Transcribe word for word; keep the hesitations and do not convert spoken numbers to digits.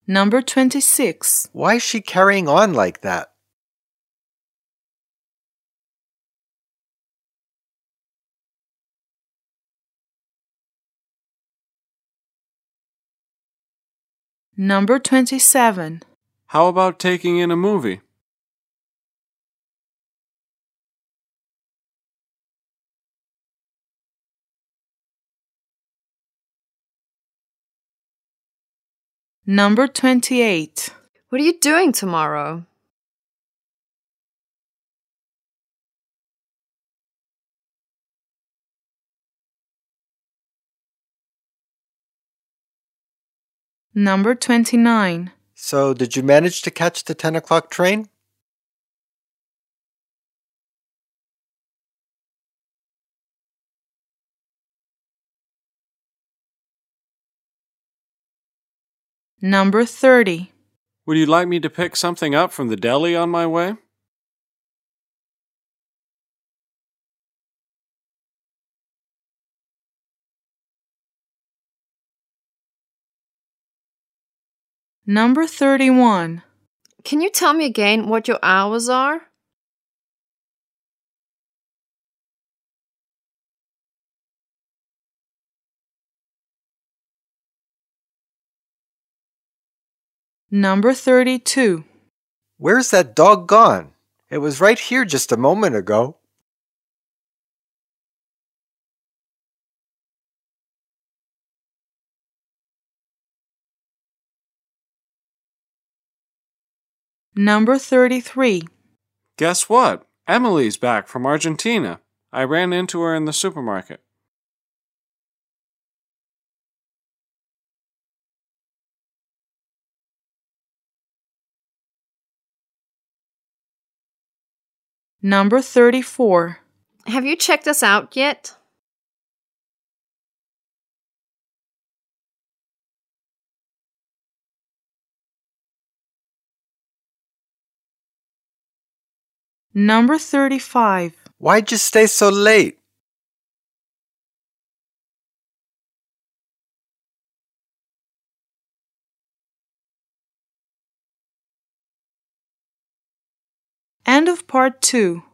Number twenty-six. Why is she carrying on like that? Number twenty-seven. How about taking in a movie? Number twenty-eight. What are you doing tomorrow? Number twenty-nine. So, did you manage to catch the ten o'clock train? Number thirty. Would you like me to pick something up from the deli on my way? Number thirty-one. Can you tell me again what your hours are? Number thirty-two. Where's that dog gone? It was right here just a moment ago. Number thirty-three. Guess what? Emily's back from Argentina. I ran into her in the supermarket. Number thirty-four. Have you checked us out yet? Number thirty-five. Why'd you stay so late? End of part two.